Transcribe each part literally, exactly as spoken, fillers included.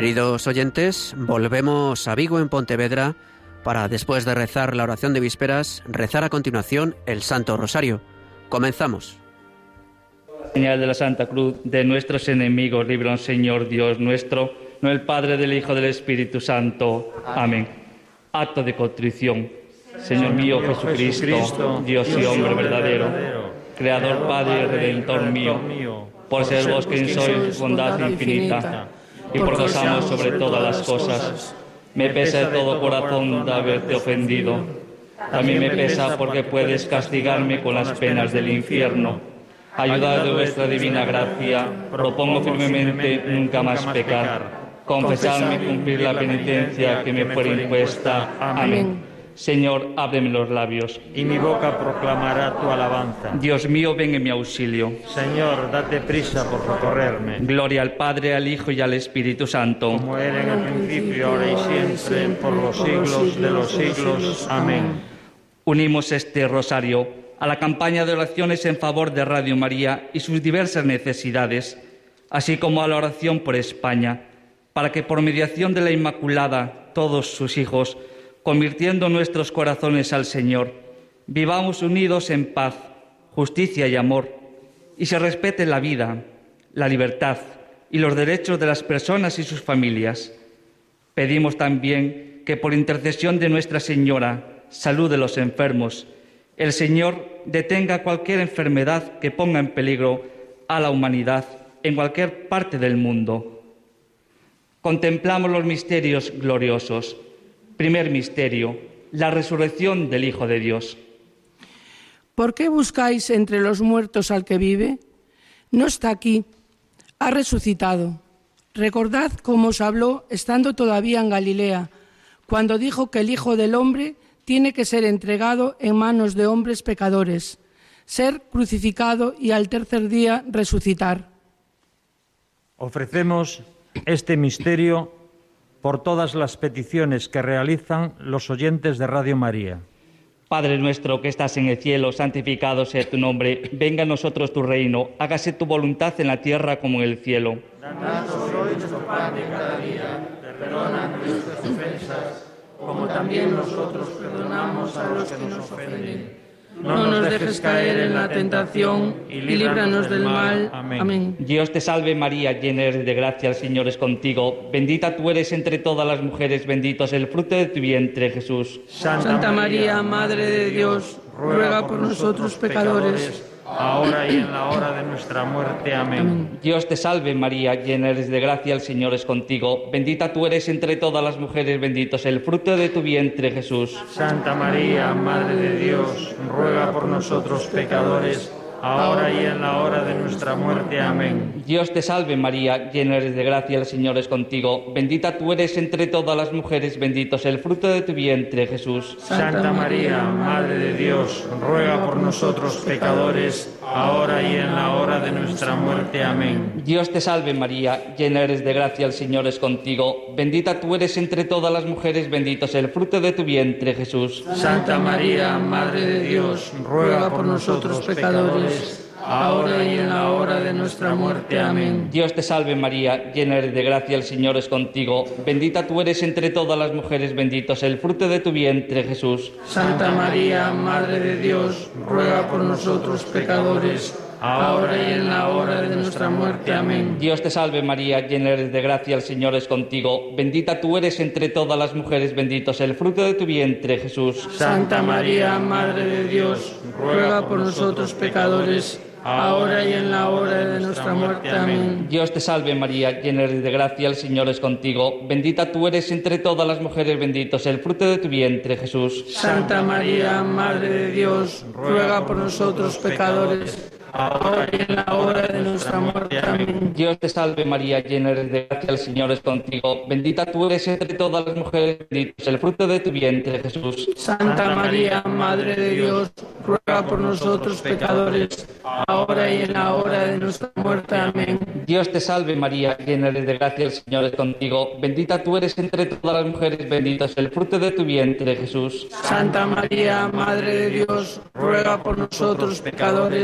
Queridos oyentes, volvemos a Vigo, en Pontevedra, para, después de rezar la oración de vísperas, rezar a continuación el Santo Rosario. Comenzamos. Señal de la Santa Cruz de nuestros enemigos, líbranos, Señor Dios nuestro, no el Padre, del Hijo, del Espíritu Santo. Amén. Acto de contrición. Señor mío Jesucristo, Dios y hombre verdadero, Creador, Padre y Redentor mío, por ser vos quien sois bondad infinita, y porque os amo sobre todas las cosas, me pesa de todo corazón de haberte ofendido. También me pesa porque puedes castigarme con las penas del infierno. Ayudad de vuestra divina gracia, propongo firmemente nunca más pecar, confesarme y cumplir la penitencia que me fuera impuesta. Amén. Señor, ábreme los labios, y mi boca proclamará tu alabanza. Dios mío, ven en mi auxilio. Señor, date prisa por socorrerme. Gloria al Padre, al Hijo y al Espíritu Santo. Como era en el principio, ahora y siempre, por los siglos de los siglos. Amén. Unimos este rosario a la campaña de oraciones en favor de Radio María y sus diversas necesidades, así como a la oración por España, para que por mediación de la Inmaculada, todos sus hijos, convirtiendo nuestros corazones al Señor, vivamos unidos en paz, justicia y amor, y se respete la vida, la libertad y los derechos de las personas y sus familias. Pedimos también que por intercesión de Nuestra Señora, salud de los enfermos, el Señor detenga cualquier enfermedad que ponga en peligro a la humanidad en cualquier parte del mundo. Contemplamos los misterios gloriosos. Primer misterio, la resurrección del Hijo de Dios. ¿Por qué buscáis entre los muertos al que vive? No está aquí, ha resucitado. Recordad cómo os habló estando todavía en Galilea, cuando dijo que el Hijo del Hombre tiene que ser entregado en manos de hombres pecadores, ser crucificado y al tercer día resucitar. Ofrecemos este misterio por todas las peticiones que realizan los oyentes de Radio María. Padre nuestro que estás en el cielo, santificado sea tu nombre. Venga a nosotros tu reino. Hágase tu voluntad en la tierra como en el cielo. Danos hoy nuestro pan de cada día. Perdona nuestras ofensas, como también nosotros perdonamos a los que nos ofenden. No nos dejes caer en la tentación y líbranos del mal. Amén. Dios te salve María, llena eres de gracia, el Señor es contigo. Bendita tú eres entre todas las mujeres, bendito es el fruto de tu vientre, Jesús. Santa María, Madre de Dios, ruega por nosotros pecadores, ahora y en la hora de nuestra muerte. Amén. Amén. Dios te salve María, llena eres de gracia, el Señor es contigo. Bendita tú eres entre todas las mujeres, bendito es el fruto de tu vientre, Jesús. Santa María, Madre de Dios, ruega por nosotros pecadores, ahora y en la hora de nuestra muerte. Amén. Dios te salve María, llena eres de gracia, el Señor es contigo. Bendita tú eres entre todas las mujeres, bendito es el fruto de tu vientre, Jesús. Santa María, Madre de Dios, ruega por nosotros pecadores, ahora y en la hora de nuestra muerte. Amén. Dios te salve María, llena eres de gracia, el Señor es contigo. Bendita tú eres entre todas las mujeres, bendito es el fruto de tu vientre, Jesús. Santa María, Madre de Dios, ruega por nosotros pecadores, ahora y en la hora de nuestra muerte. Amén. Dios te salve María, llena eres de gracia, el Señor es contigo. Bendita tú eres entre todas las mujeres, bendito es el fruto de tu vientre, Jesús. Santa María, Madre de Dios, ruega por nosotros pecadores, ahora y en la hora de nuestra muerte. Amén. Dios te salve María, llena eres de gracia, el Señor es contigo. Bendita tú eres entre todas las mujeres, bendito es el fruto de tu vientre, Jesús. Santa María, Madre de Dios, ruega por nosotros pecadores, ahora y en la hora de nuestra muerte. Amén. Dios te salve María, llena eres de gracia, el Señor es contigo. Bendita tú eres entre todas las mujeres, bendito es el fruto de tu vientre, Jesús. Santa María, Madre de Dios, ruega por nosotros pecadores, ahora y en la hora de nuestra muerte. Amén. Dios te salve María, llena eres de gracia, el Señor es contigo. Bendita tú eres entre todas las mujeres, bendito es el fruto de tu vientre, Jesús. Santa María, Madre de Dios, ruega por nosotros pecadores, ahora y en la hora de nuestra muerte. Amén. Dios te salve María, llena eres de gracia, el Señor es contigo. Bendita tú eres entre todas las mujeres, bendito es el fruto de tu vientre, Jesús. Santa María, Madre de Dios, ruega por nosotros pecadores,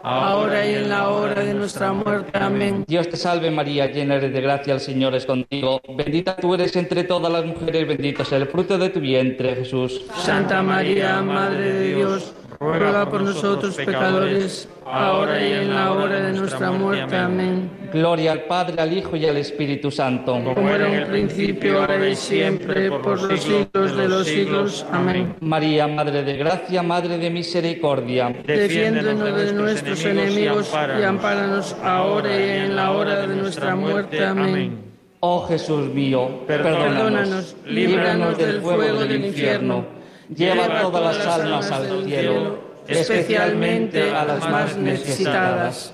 ahora y en la hora de nuestra muerte. Amén. Dios te salve María, llena eres de gracia, el Señor es contigo. Bendita tú eres entre todas las mujeres, bendito es el fruto de tu vientre, Jesús. Santa María, Madre de Dios, ruega por nosotros pecadores, ahora y en la hora de nuestra muerte. Amén. Gloria al Padre, al Hijo y al Espíritu Santo. Como era en un principio, ahora y siempre, por los siglos de los siglos. Amén. María, Madre de gracia, Madre de misericordia. Defiéndonos de nuestros enemigos y ampáranos ahora y en la hora de nuestra muerte. Amén. Oh Jesús mío, perdónanos, líbranos del fuego del infierno, lleva todas las almas al cielo, especialmente a las más necesitadas.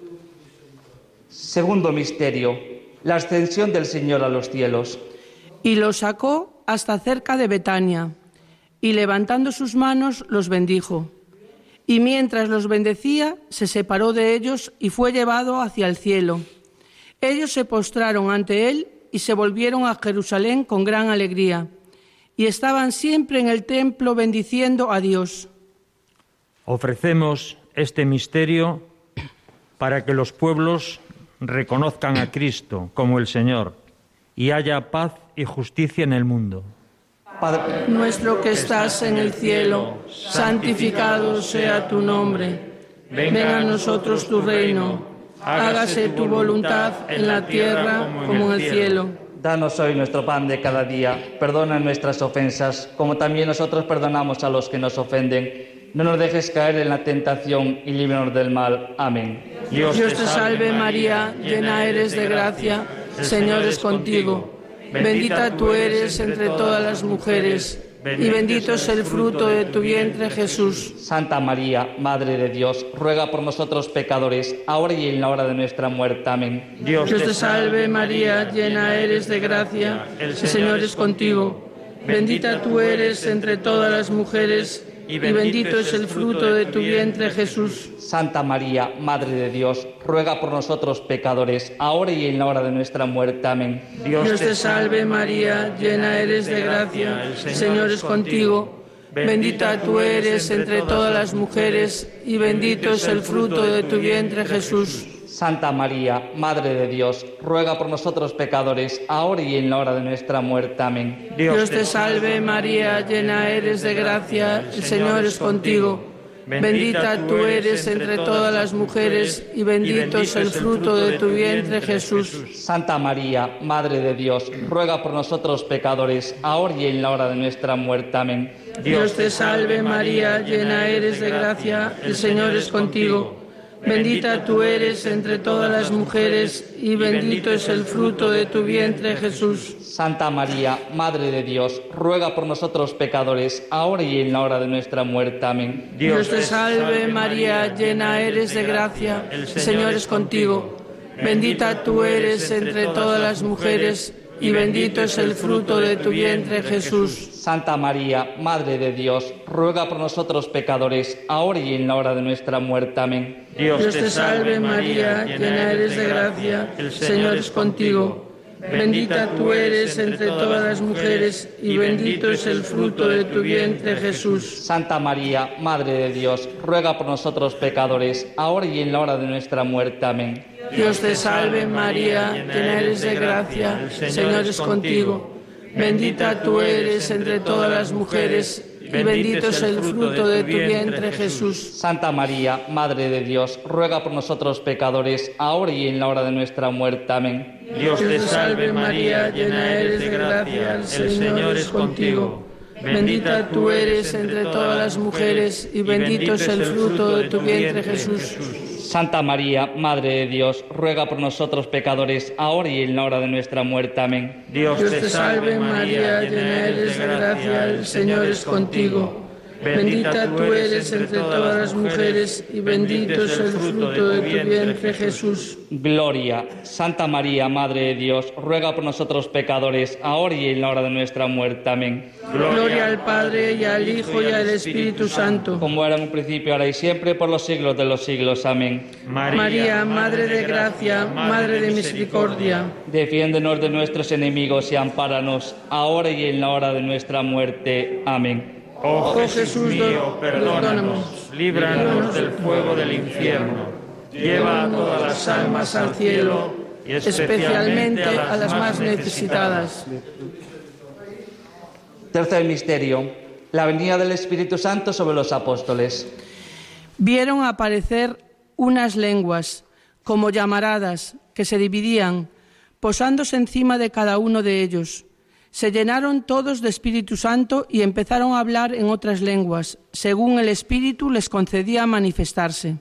Segundo misterio, la ascensión del Señor a los cielos. Y los sacó hasta cerca de Betania, y levantando sus manos los bendijo. Y mientras los bendecía, se separó de ellos y fue llevado hacia el cielo. Ellos se postraron ante él y se volvieron a Jerusalén con gran alegría, y estaban siempre en el templo bendiciendo a Dios. Ofrecemos este misterio para que los pueblos reconozcan a Cristo como el Señor y haya paz y justicia en el mundo. Padre nuestro que estás en el cielo, santificado sea tu nombre. Venga a nosotros tu reino. Hágase tu voluntad en la tierra como en el cielo. Danos hoy nuestro pan de cada día. Perdona nuestras ofensas, como también nosotros perdonamos a los que nos ofenden. No nos dejes caer en la tentación y líbranos del mal. Amén. Dios te salve María, llena eres de gracia, el Señor es contigo. Bendita tú eres entre todas las mujeres, y bendito es el fruto de tu vientre, Jesús. Santa María, Madre de Dios, ruega por nosotros pecadores, ahora y en la hora de nuestra muerte. Amén. Dios te salve María, llena eres de gracia, el Señor es contigo. Bendita tú eres entre todas las mujeres, y bendito es el fruto de tu vientre, Jesús. Santa María, Madre de Dios, ruega por nosotros pecadores, ahora y en la hora de nuestra muerte. Amén. Dios te salve María, llena eres de gracia, el Señor es contigo. Bendita tú eres entre todas las mujeres, y bendito es el fruto de tu vientre, Jesús. Santa María, Madre de Dios, ruega por nosotros pecadores, ahora y en la hora de nuestra muerte. Amén. Dios te salve María, llena eres de gracia, el Señor es contigo. Bendita tú eres entre todas las mujeres, y bendito es el fruto de tu vientre, Jesús. Santa María, Madre de Dios, ruega por nosotros pecadores, ahora y en la hora de nuestra muerte. Amén. Dios te salve María, llena eres de gracia, el Señor es contigo. Bendita tú eres entre todas las mujeres, y bendito es el fruto de tu vientre, Jesús. Santa María, Madre de Dios, ruega por nosotros pecadores, ahora y en la hora de nuestra muerte. Amén. Dios te salve María, llena eres de gracia, el Señor es contigo. Bendita tú eres entre todas las mujeres, y bendito es el fruto de tu vientre, Jesús. Santa María, Madre de Dios, ruega por nosotros pecadores, ahora y en la hora de nuestra muerte. Amén. Dios te salve María, llena eres de gracia, el Señor es contigo. Bendita tú eres entre todas las mujeres, y bendito es el fruto de tu vientre, Jesús. Santa María, Madre de Dios, ruega por nosotros pecadores, ahora y en la hora de nuestra muerte. Amén. Dios te salve María, llena eres de gracia, el Señor es contigo. Bendita tú eres entre todas las mujeres, y bendito es el fruto de tu vientre, Jesús. Santa María, Madre de Dios, ruega por nosotros pecadores, ahora y en la hora de nuestra muerte. Amén. Dios te salve María, llena eres de gracia, el Señor es contigo. Bendita tú eres entre todas las mujeres, y bendito es el fruto de tu vientre, Jesús. Santa María, Madre de Dios, ruega por nosotros pecadores, ahora y en la hora de nuestra muerte. Amén. Dios te salve María, llena eres de gracia, el Señor es contigo. Bendita tú eres entre todas las mujeres, y bendito es el fruto de tu vientre, Jesús. Gloria. Santa María, Madre de Dios, ruega por nosotros pecadores, ahora y en la hora de nuestra muerte. Amén. Gloria al Padre, y al Hijo, y al Espíritu Santo. Como era en un principio, ahora y siempre, por los siglos de los siglos. Amén. María, Madre de gracia, Madre de misericordia. Defiéndenos de nuestros enemigos y ampáranos, ahora y en la hora de nuestra muerte. Amén. Oh Jesús mío, perdónanos, líbranos del fuego del infierno, lleva a todas las almas al cielo, y especialmente a las más necesitadas. Tercer misterio, la venida del Espíritu Santo sobre los apóstoles. Vieron aparecer unas lenguas, como llamaradas, que se dividían, posándose encima de cada uno de ellos. Se llenaron todos de Espíritu Santo y empezaron a hablar en otras lenguas, según el Espíritu les concedía manifestarse.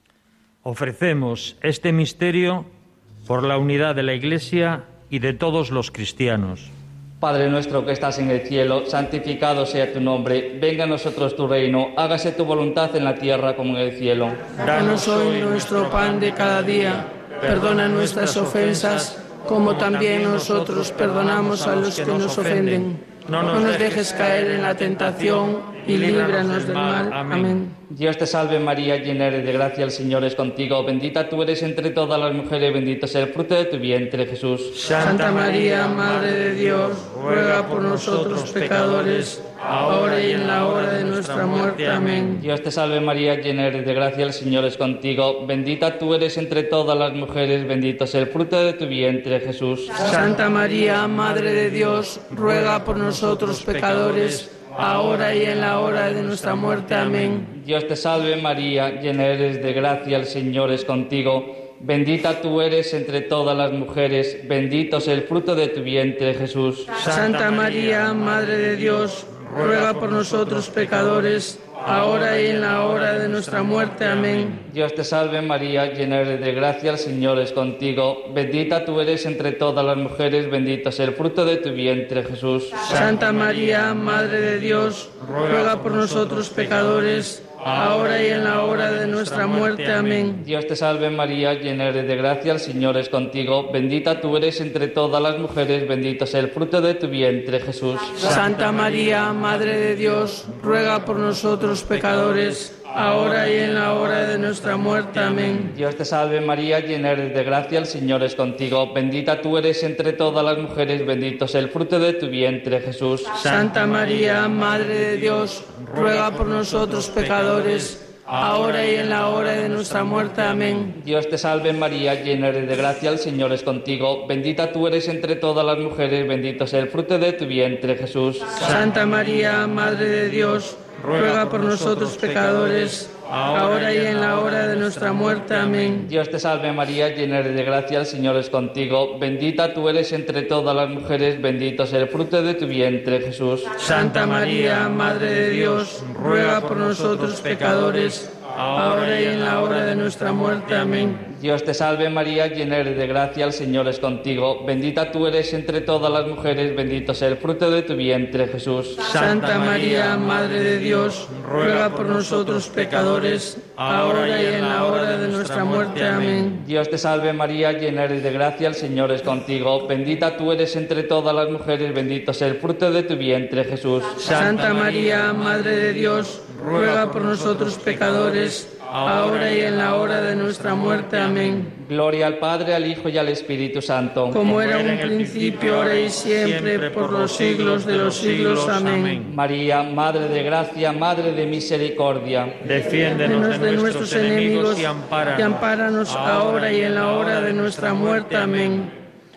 Ofrecemos este misterio por la unidad de la Iglesia y de todos los cristianos. Padre nuestro que estás en el cielo, santificado sea tu nombre, venga a nosotros tu reino, hágase tu voluntad en la tierra como en el cielo. Danos hoy nuestro pan de cada día, perdona nuestras ofensas, como también nosotros perdonamos a los que nos ofenden. No nos dejes caer en la tentación y líbranos del mal. Amén. Dios te salve María, llena eres de gracia, el Señor es contigo, bendita tú eres entre todas las mujeres, bendito es el fruto de tu vientre, Jesús. Santa María, Madre de Dios, ruega por nosotros pecadores, ahora y en la hora de nuestra muerte. Amén. Dios te salve María, llena eres de gracia, el Señor es contigo, bendita tú eres entre todas las mujeres, bendito es el fruto de tu vientre, Jesús. Santa María, Madre de Dios, ruega por nosotros pecadores, ahora y en la hora de nuestra muerte. Amén. Dios te salve María, llena eres de gracia, el Señor es contigo, bendita tú eres entre todas las mujeres, bendito es el fruto de tu vientre, Jesús. Santa María, Madre de Dios, ruega por nosotros pecadores, ahora y en la hora de nuestra muerte. Amén. Dios te salve María, llena eres de gracia, el Señor es contigo, bendita tú eres entre todas las mujeres, bendito es el fruto de tu vientre, Jesús. Santa María, Madre de Dios, ruega por nosotros pecadores, ahora y en la hora de nuestra muerte. Amén. Dios te salve María, llena eres de gracia, el Señor es contigo, bendita tú eres entre todas las mujeres, bendito es el fruto de tu vientre, Jesús. Santa María, Madre de Dios, ruega por nosotros pecadores, ahora y en la hora de nuestra muerte. Amén. Dios te salve María, llena eres de gracia, el Señor es contigo, bendita tú eres entre todas las mujeres, bendito es el fruto de tu vientre, Jesús. Santa María, Madre de Dios, ruega por nosotros pecadores, ahora y en la hora de nuestra muerte. Amén. Dios te salve María, llena eres de gracia, el Señor es contigo, bendita tú eres entre todas las mujeres, bendito es el fruto de tu vientre, Jesús. Santa María, Madre de Dios, ruega por nosotros pecadores, ahora y en la hora de nuestra muerte. Amén. Dios te salve María, llena eres de gracia, el Señor es contigo, bendita tú eres entre todas las mujeres, bendito es el fruto de tu vientre, Jesús. Santa María, Madre de Dios, ruega por nosotros pecadores, ahora y en la hora de nuestra muerte. Amén. Dios te salve María, llena eres de gracia, el Señor es contigo, bendita tú eres entre todas las mujeres, bendito es el fruto de tu vientre, Jesús. Santa María, Madre de Dios, ruega por nosotros pecadores, ahora y en la hora de nuestra muerte. Amén. Dios te salve María, llena eres de gracia, el Señor es contigo, bendita tú eres entre todas las mujeres, bendito es el fruto de tu vientre, Jesús. Santa María, Madre de Dios, ruega por nosotros pecadores, ahora y en la hora de nuestra muerte. Amén. Gloria al Padre, al Hijo y al Espíritu Santo. Como era en un principio, ahora y siempre, por los siglos de los siglos. Amén. María, Madre de gracia, Madre de misericordia, defiéndenos de nuestros enemigos y ampáranos ahora y en la hora de nuestra muerte. Amén.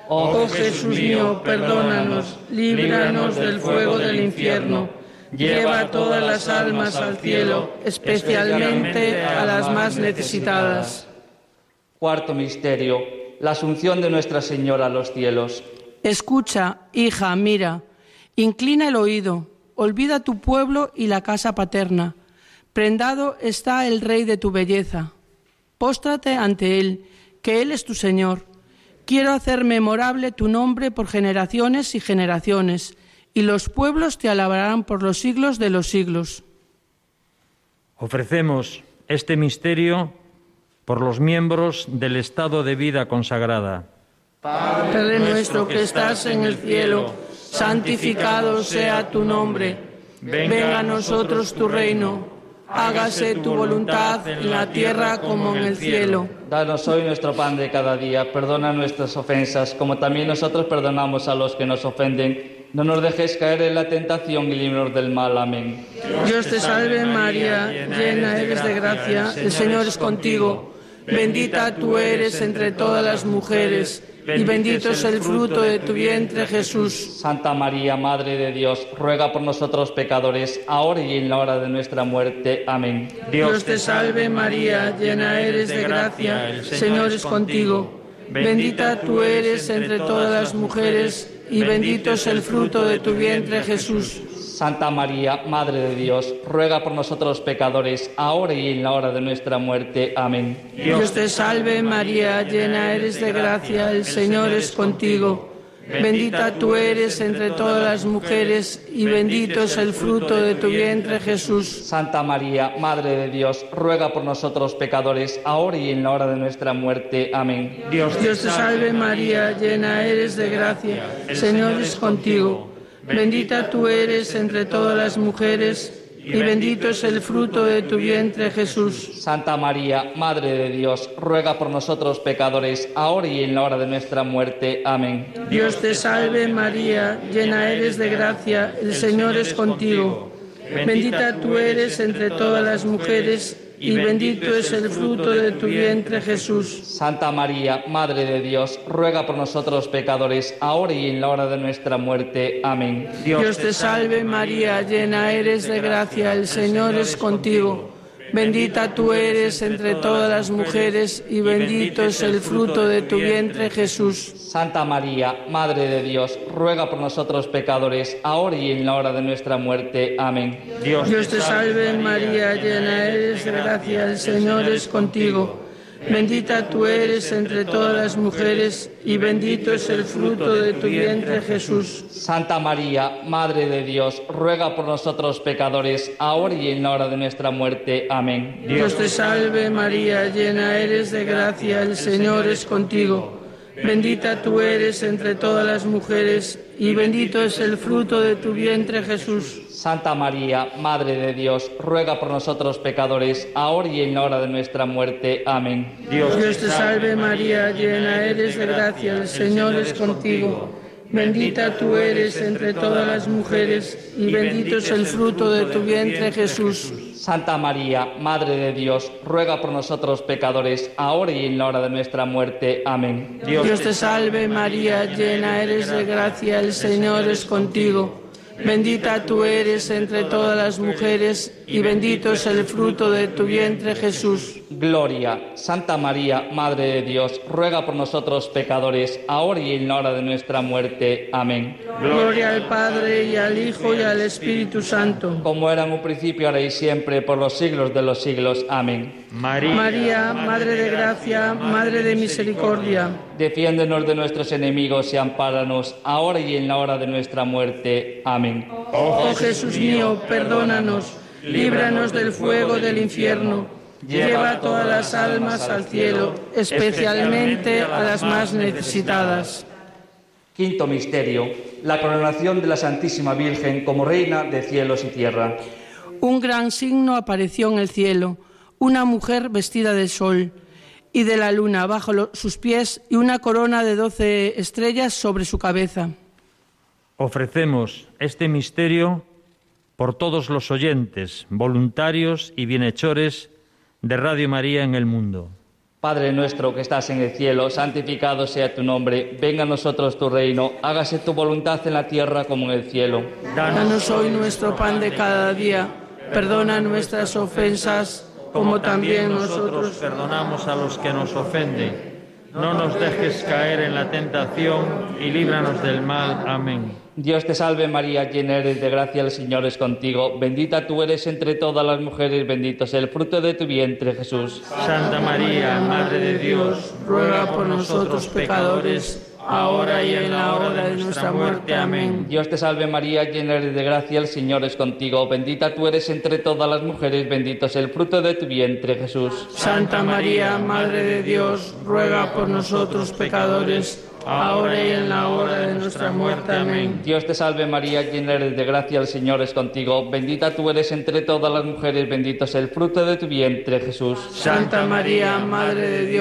Oh Jesús mío, perdónanos, líbranos del fuego del infierno. Lleva todas las almas al cielo, especialmente a las más necesitadas. Cuarto misterio, la asunción de Nuestra Señora a los cielos. Escucha, hija, mira, inclina el oído, olvida tu pueblo y la casa paterna. Prendado está el Rey de tu belleza. Póstrate ante Él, que Él es tu Señor. Quiero hacer memorable tu nombre por generaciones y generaciones, y los pueblos te alabarán por los siglos de los siglos. Ofrecemos este misterio por los miembros del estado de vida consagrada. Padre nuestro que estás en el cielo, santificado sea tu nombre. Venga a nosotros tu reino. Hágase tu voluntad en la tierra como en el cielo. Danos hoy nuestro pan de cada día. Perdona nuestras ofensas, como también nosotros perdonamos a los que nos ofenden. No nos dejes caer en la tentación y líbranos del mal. Amén. Dios te salve María, llena eres de gracia, el Señor es contigo. Bendita tú eres entre todas las mujeres, y bendito es el fruto de tu vientre, Jesús. Santa María, Madre de Dios, ruega por nosotros pecadores, ahora y en la hora de nuestra muerte. Amén. Dios te salve María, llena eres de gracia, el Señor es contigo. Bendita tú eres entre todas las mujeres, y bendito es el fruto de tu vientre, Jesús. Santa María, Madre de Dios, ruega por nosotros pecadores, ahora y en la hora de nuestra muerte. Amén. Dios te salve María, llena eres de gracia, el Señor es contigo. Bendita tú eres entre todas las mujeres, y bendito es el fruto de tu vientre, Jesús. Santa María, Madre de Dios, ruega por nosotros pecadores, ahora y en la hora de nuestra muerte. Amén. Dios te salve María, llena eres de gracia, el Señor es contigo. Bendita tú eres entre todas las mujeres, y bendito es el fruto de tu vientre, Jesús. Santa María, Madre de Dios, ruega por nosotros pecadores, ahora y en la hora de nuestra muerte. Amén. Dios te salve María, llena eres de gracia, el Señor es contigo. Bendita tú eres entre todas las mujeres, y bendito es el fruto de tu vientre, Jesús. Santa María, Madre de Dios, ruega por nosotros pecadores, ahora y en la hora de nuestra muerte. Amén. Dios te salve María, llena eres de gracia, el Señor es contigo. Bendita tú eres entre todas las mujeres, y bendito es el fruto de tu vientre, Jesús. Santa María, Madre de Dios, ruega por nosotros pecadores, ahora y en la hora de nuestra muerte. Amén. Dios te salve María, llena eres de gracia, el Señor es contigo. Bendita tú eres entre todas las mujeres, y bendito es el fruto de tu vientre, Jesús. Santa María, Madre de Dios, ruega por nosotros pecadores, ahora y en la hora de nuestra muerte. Amén. Dios te salve María, llena eres de gracia, el Señor es contigo. Bendita tú eres entre todas las mujeres, y bendito es el fruto de tu vientre, Jesús. Santa María, Madre de Dios, ruega por nosotros pecadores, ahora y en la hora de nuestra muerte. Amén. Dios te salve María, llena eres de gracia, el Señor es contigo. Bendita tú eres entre todas las mujeres, y bendito es el fruto de tu vientre, Jesús. Santa María, Madre de Dios, ruega por nosotros pecadores, ahora y en la hora de nuestra muerte. Amén. Dios te salve María, llena eres de gracia, el Señor es contigo. Bendita tú eres entre todas las mujeres, y bendito es el fruto de tu vientre, Jesús. Gloria. Santa María, Madre de Dios, ruega por nosotros pecadores, ahora y en la hora de nuestra muerte. Amén. Gloria al Padre, y al Hijo, y al Espíritu Santo. Como era en un principio, ahora y siempre, por los siglos de los siglos. Amén. María, María, Madre de gracia, Madre de misericordia. Defiéndenos de nuestros enemigos y ampáranos, ahora y en la hora de nuestra muerte. Amén. Oh Jesús mío, perdónanos, líbranos del fuego del infierno, lleva todas las almas al cielo, especialmente a las más necesitadas. Quinto misterio, la coronación de la Santísima Virgen como Reina de cielos y tierra. Un gran signo apareció en el cielo, una mujer vestida de sol y de la luna bajo lo, sus pies, y una corona de doce estrellas sobre su cabeza. ofrecemos este misterio por todos los oyentes, voluntarios y bienhechores de Radio María en el mundo. Padre nuestro que estás en el cielo, santificado sea tu nombre. Venga a nosotros tu reino, hágase tu voluntad en la tierra como en el cielo. Danos hoy nuestro pan de cada día, perdona nuestras ofensas, como también nosotros perdonamos a los que nos ofenden. No nos dejes caer en la tentación y líbranos del mal. Amén. Dios te salve María, llena eres de gracia, el Señor es contigo. Bendita tú eres entre todas las mujeres, bendito es el fruto de tu vientre, Jesús. Santa María, Madre de Dios, ruega por nosotros pecadores, ahora y en la hora de nuestra muerte. Amén. Dios te salve María, llena eres de gracia, el Señor es contigo. Bendita tú eres entre todas las mujeres, bendito es el fruto de tu vientre, Jesús. Santa María, Madre de Dios, ruega por nosotros pecadores, ahora y en la hora de nuestra muerte. Amén. Dios te salve María, llena eres de gracia, el Señor es contigo. Bendita tú eres entre todas las mujeres, bendito es el fruto de tu vientre, Jesús. Santa María, Madre de Dios,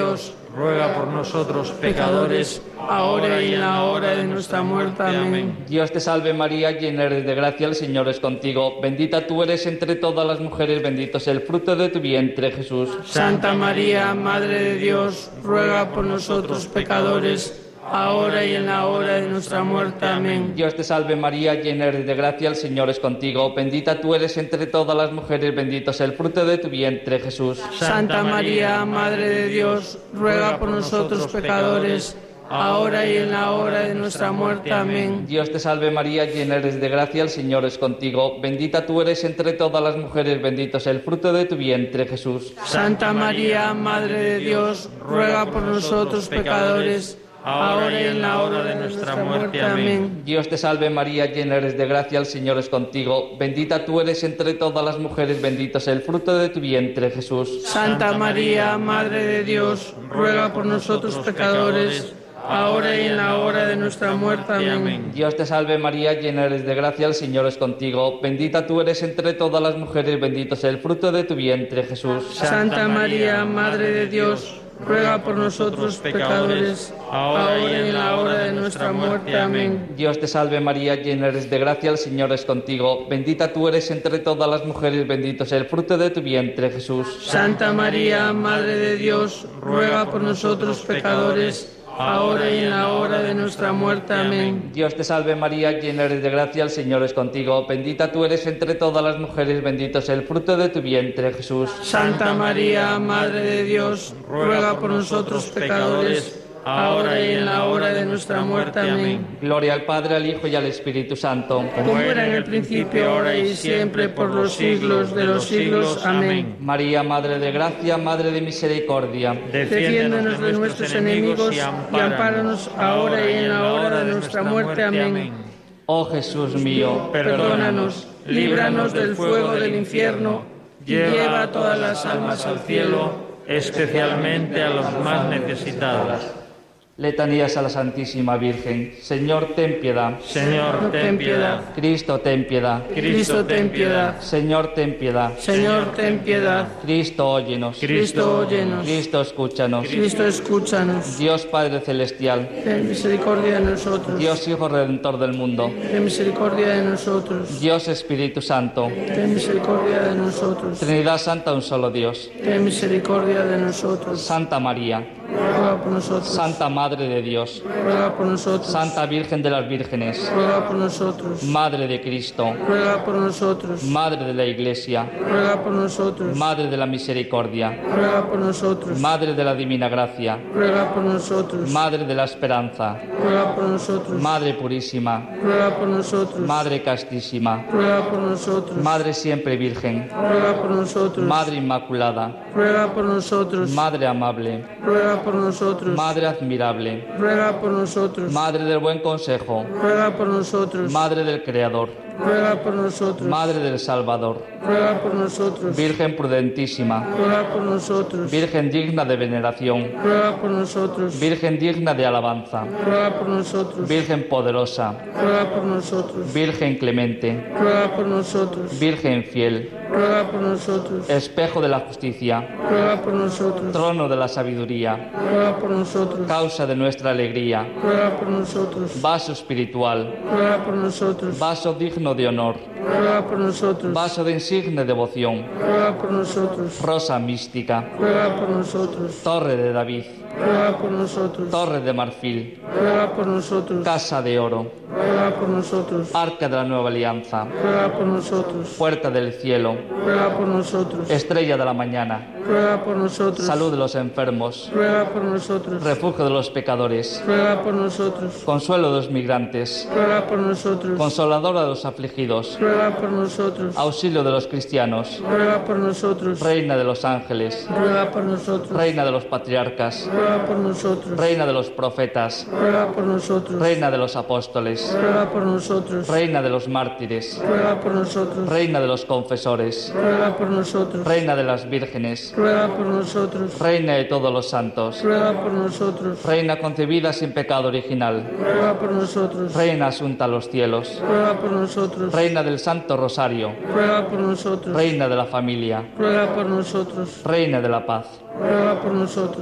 ruega por nosotros pecadores, ahora y en la hora de nuestra muerte. Amén. Dios te salve María, llena eres de gracia, el Señor es contigo. Bendita tú eres entre todas las mujeres, bendito es el fruto de tu vientre, Jesús. Santa María, Madre de Dios, ruega por nosotros pecadores, ahora y en la hora de nuestra muerte. Amén. Dios te salve María, llena eres de gracia, el Señor es contigo. Bendita tú eres entre todas las mujeres, bendito es el fruto de tu vientre, Jesús. Santa María, Madre de Dios, ruega por nosotros pecadores, ahora y en la hora de nuestra muerte. Amén. Dios te salve María, llena eres de gracia, el Señor es contigo. Bendita tú eres entre todas las mujeres, bendito es el fruto de tu vientre, Jesús. Santa María, Madre de Dios, ruega por nosotros pecadores, ahora y en la hora de nuestra muerte. Amén. Dios te salve María, llena eres de gracia, el Señor es contigo. Bendita tú eres entre todas las mujeres, bendito es el fruto de tu vientre, Jesús. Santa María, Madre de Dios, ruega por nosotros pecadores, ahora y en la hora de nuestra muerte. Amén. Dios te salve María, llena eres de gracia, el Señor es contigo. Bendita tú eres entre todas las mujeres, bendito es el fruto de tu vientre, Jesús. Santa María, Madre de Dios, ruega por nosotros pecadores, ahora y en la hora de nuestra muerte. Amén. Dios te salve María, llena eres de gracia, el Señor es contigo. Bendita tú eres entre todas las mujeres, bendito es el fruto de tu vientre, Jesús. Santa María, Madre de Dios, ruega por nosotros pecadores, ahora y en la hora de nuestra muerte. Amén. Dios te salve María, llena eres de gracia, el Señor es contigo. Bendita tú eres entre todas las mujeres, bendito es el fruto de tu vientre, Jesús. Santa María, Madre de Dios, ruega por nosotros pecadores, ahora y en la hora de nuestra muerte. Amén. Gloria al Padre, al Hijo y al Espíritu Santo. Como era en el principio, ahora y siempre, por los siglos de los siglos. Amén. María, Madre de gracia, Madre de misericordia, defiéndonos de nuestros enemigos y ampáranos ahora y en la hora de nuestra muerte. Amén. Oh Jesús mío, perdónanos, líbranos del fuego del infierno y lleva a todas las almas al cielo, especialmente a los más necesitados. Letanías a la Santísima Virgen. Señor, ten piedad. Señor, ten piedad. Cristo, ten piedad. Cristo, ten piedad. Señor, ten piedad. Señor, ten piedad. Cristo, óyenos. Cristo, óyenos. Cristo, escúchanos. Cristo, escúchanos. Dios Padre Celestial, ten misericordia de nosotros. Dios Hijo Redentor del mundo, ten misericordia de nosotros. Dios Espíritu Santo, ten misericordia de nosotros. Trinidad Santa, un solo Dios. Ten misericordia de nosotros. Santa María, ruega por nosotros. Santa Madre de Dios, ruega por nosotros. Santa Virgen de las Vírgenes, ruega por nosotros. Madre de Cristo, ruega por nosotros. Madre de la Iglesia, ruega por nosotros. Madre de la Misericordia, ruega por nosotros. Madre de la Divina Gracia, ruega por nosotros. Madre de la Esperanza, ruega por nosotros. Madre Purísima, ruega por nosotros. Madre Castísima, ruega por nosotros. Madre Siempre Virgen, ruega por nosotros. Madre Inmaculada, ruega por nosotros. Madre Amable, ruega por nosotros. Madre Admirable, ruega por nosotros. Madre del Buen Consejo, ruega por nosotros. Madre del Creador, ruega por nosotros. Madre del Salvador, ruega por nosotros. Virgen prudentísima, ruega por nosotros. Virgen digna de veneración, ruega por nosotros. Virgen digna de alabanza, ruega por nosotros. Virgen poderosa, ruega por nosotros. Virgen clemente, ruega por nosotros. Virgen fiel, ruega por nosotros. espejo de la justicia, ruega por nosotros. trono de la sabiduría, ruega por nosotros. causa de nuestra alegría, ruega por nosotros. vaso espiritual, ruega por nosotros. vaso digno de honor, ruega por nosotros. vaso de insigne devoción, ruega por nosotros. rosa mística, ruega por nosotros. torre de David, ruega por nosotros. torre de marfil, ruega por nosotros. casa de oro, ruega por nosotros. arca de la nueva alianza, ruega por nosotros. puerta del cielo, ruega por nosotros. estrella de la mañana, ruega por nosotros. salud de los enfermos, ruega por nosotros. refugio de los pecadores, ruega por nosotros. consuelo de los migrantes, ruega por nosotros. consoladora de los afligidos, ruega por nosotros. auxilio de los cristianos, ruega por nosotros. reina de los ángeles, ruega por nosotros. reina de los patriarcas, ruega por nosotros. reina de los profetas, ruega por nosotros. reina de los apóstoles, ruega por nosotros. reina de los mártires, ruega por nosotros. reina de los confesores, ruega por nosotros. reina de las vírgenes, ruega por nosotros. reina de todos los santos, ruega por nosotros. reina concebida sin pecado original, ruega por nosotros. reina asunta a los cielos, ruega por nosotros. reina del Santo Rosario, ruega por nosotros. reina de la familia, ruega por nosotros. reina de la paz. ruega por nosotros.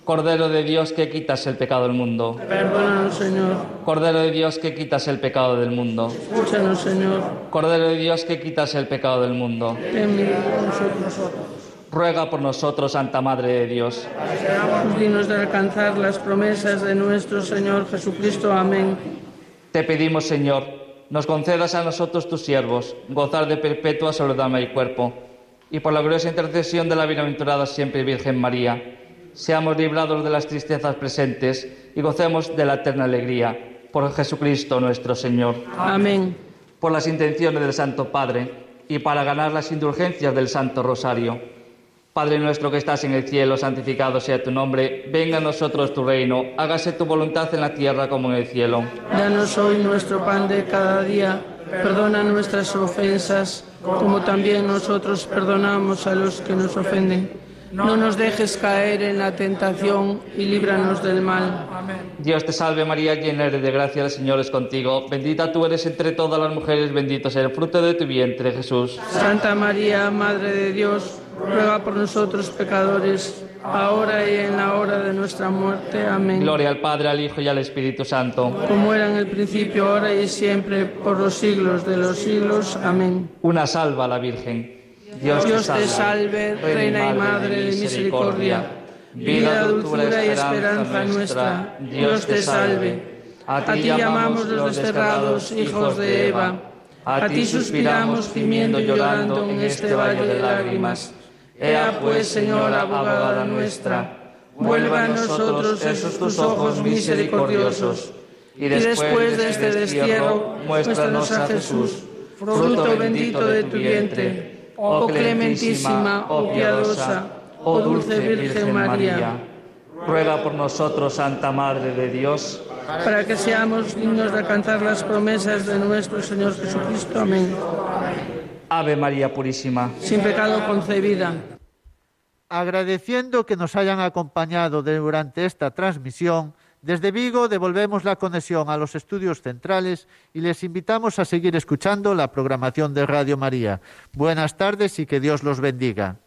Cordero de Dios que quitas el pecado del mundo. Perdónanos, Señor. Cordero de Dios que quitas el pecado del mundo. Escúchanos, Señor. Cordero de Dios que quitas el pecado del mundo. Ten misericordia de nosotros. Ruega por nosotros, Santa Madre de Dios. Seamos dignos de alcanzar las promesas de nuestro Señor Jesucristo. Amén. Te pedimos, Señor, nos concedas a nosotros, tus siervos, gozar de perpetua salud, alma y cuerpo, y por la gloriosa intercesión de la bienaventurada siempre Virgen María, seamos librados de las tristezas presentes y gocemos de la eterna alegría. Por Jesucristo nuestro Señor. Amén. Por las intenciones del Santo Padre y para ganar las indulgencias del Santo Rosario. Padre nuestro que estás en el cielo, santificado sea tu nombre. Venga a nosotros tu reino. Hágase tu voluntad en la tierra como en el cielo. Danos hoy nuestro pan de cada día. Perdona nuestras ofensas, como también nosotros perdonamos a los que nos ofenden. No nos dejes caer en la tentación y líbranos del mal. Amén. Dios te salve María, llena eres de gracia, el Señor es contigo. Bendita tú eres entre todas las mujeres, bendito es el fruto de tu vientre, Jesús. Santa María, Madre de Dios, ruega por nosotros pecadores, ahora y en la hora de nuestra muerte. Amén. Gloria al Padre, al Hijo y al Espíritu Santo. Como era en el principio, ahora y siempre, por los siglos de los siglos. Amén. Una salva a la Virgen. Dios, Dios te salve, te salve, Reina y Madre de misericordia, vida, dulzura y esperanza nuestra. Dios te salve. A ti llamamos los desterrados hijos de Eva. A ti suspiramos gimiendo y llorando en este valle de lágrimas. Ea pues, Señora, abogada nuestra, vuelva a nosotros esos tus ojos misericordiosos. Y después de este destierro, muéstranos a Jesús, fruto bendito de tu vientre. Oh clementísima, oh piadosa, oh dulce Virgen María, ruega por nosotros, Santa Madre de Dios, para que seamos dignos de alcanzar las promesas de nuestro Señor Jesucristo. Amén. Ave María Purísima, sin pecado concebida. Agradeciendo que nos hayan acompañado durante esta transmisión, desde Vigo devolvemos la conexión a los estudios centrales y les invitamos a seguir escuchando la programación de Radio María. Buenas tardes y que Dios los bendiga.